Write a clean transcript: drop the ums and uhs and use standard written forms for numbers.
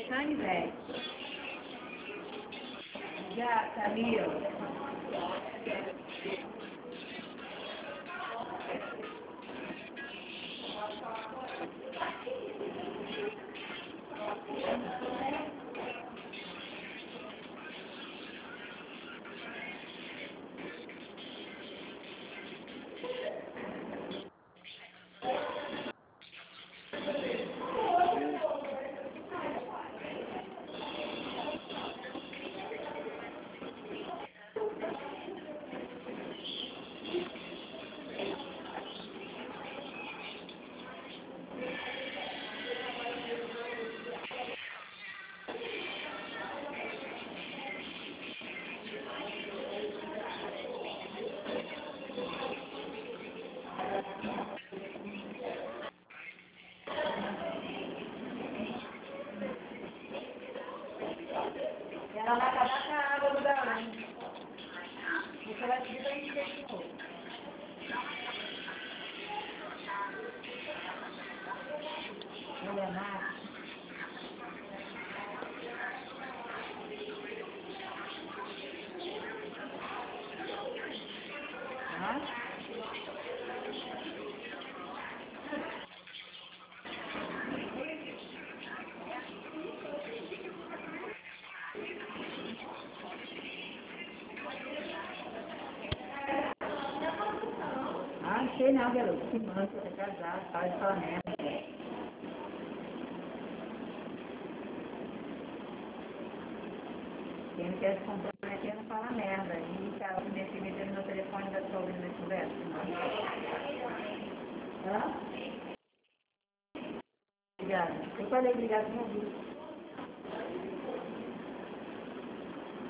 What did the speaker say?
Canivete. Já, Camila. Ela vai acabar com a água do galão. Você vai pedir para encher de novo. Olha, Márcia. Ah, não sei não, garoto. Que mancha, você tá casado, faz só merda. Quem não quer se comprometer não fala merda. E tá me metendo no telefone da sua ouvindo a conversa. Hã? Obrigada. Eu falei obrigada, não ouvi.